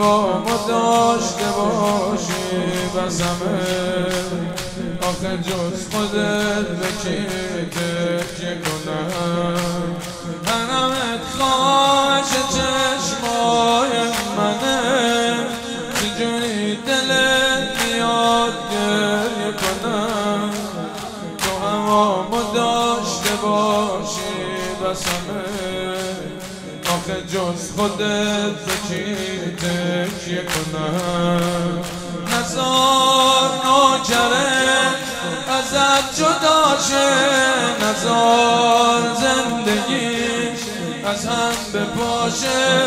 هوامو داشته باشی بس همه آخه جز خودت به کی تکیه کنم حرمت خواهش چشمای منه چجوری دلت میاد گریه کنم تو هوامو داشته باشی بس همه آخه جز خودت به کی تکیه کنم نزار نوکرت ازت جدا شه نزار زندگیش از هم بپاشه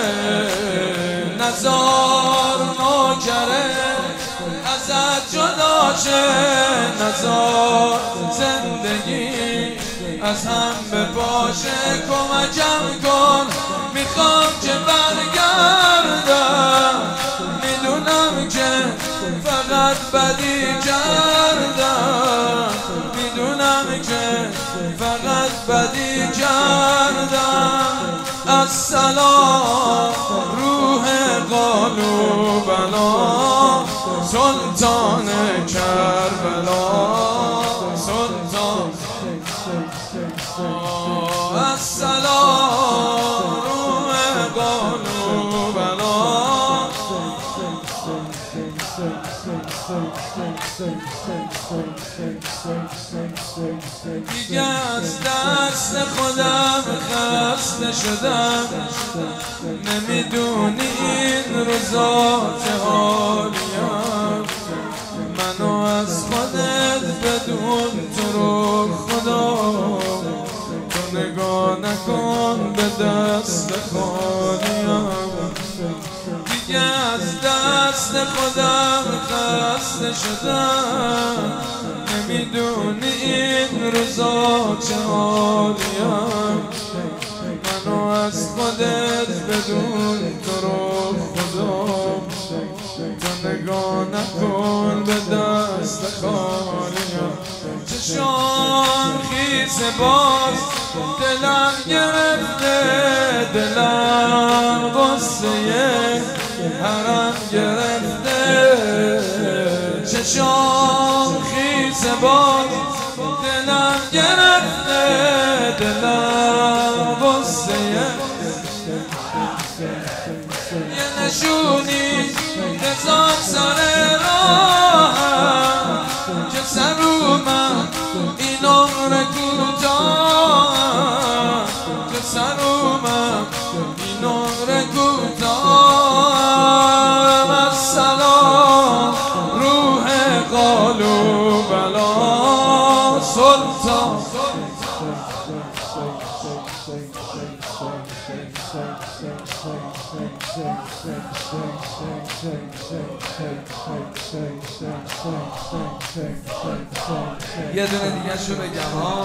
نزار نوکرت ازت جدا شه نزار زندگیش از هم بپاشه کمکم کن میخوام که برگردم میدونم که فقط بدی کردم میدونم که فقط بدی کردم السلام روح قلوبنا سلطان کربلا سلطان السلام روح قلوبنا دیگه از دست خودم خسته شدم نمیدونی این روزا چه حالیم منو از خودت بدون تو رو خدا تو نگاه نکن به دست خالیم دیگه از دست خودم خسته شدم نمیدونی این روزا چه حالیم منو از خودت بدون تو رو خدا تو نگاه نکن به دست خالیم چشان خیس باز دلم گرفته دلم غصه حرم گرفته چشان خیس باز دلم گرفته دلم غصه یه نشونی بذار سر راهم که سر رو من این عمر کوتاه که سر رو من این عمر کوتاه السلام روح قلوبنا سلطان یه دونه دیگه شو بگم ها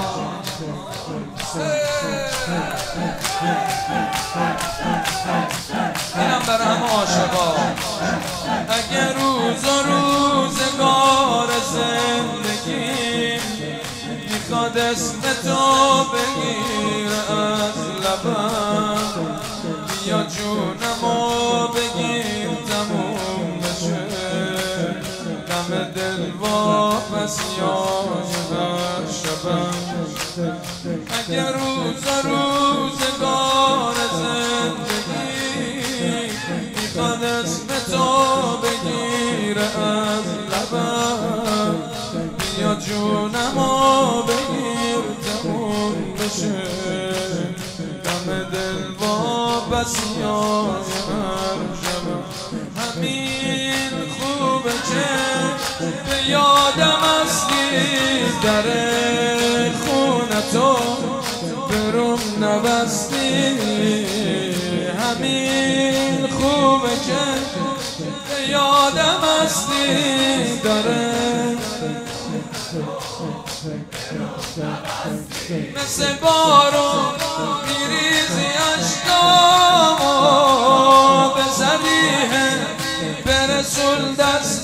اینم برای همه عاشقا اگه روز و روزگار زندگی میخواد اسم تو بگیر از لبم بیا جونمو بگیر تموم بشه غم دل واپس یاد بر شبم اگه روز و روزگار زندگی میخواد اسم تو بگیر از لبم بیا جونمو بگیر تموم بشه غم دل واپس یاد بر شبم همین خوبه که به یادم هستی در خونه تو بروم نبستی همین خوبه که به یادم هستی در مثل بارون میریزی اشکامو به زریحه برسول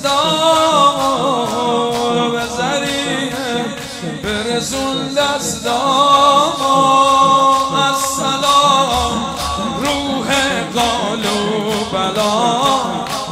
دستامو به زریحه برسول دستامو السلام روح قلوبنا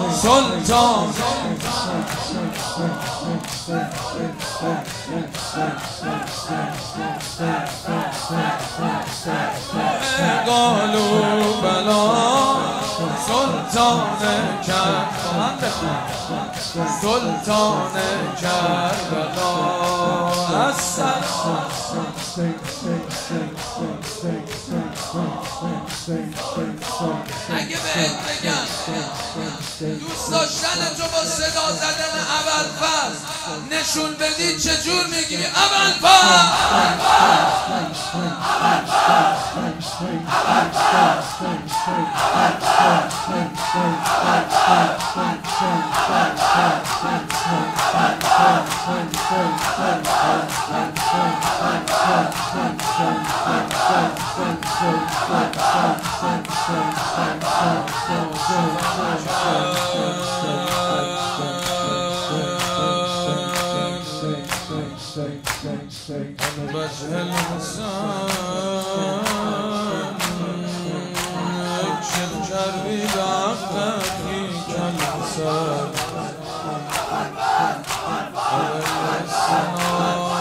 سلطان کربلا السلام اگه بهت بگم دوست داشتن تو با صدا زدن ابوالفضل نشون بدی چجور میگی وجه الحسن اكشف كربي بعقدك كالحسن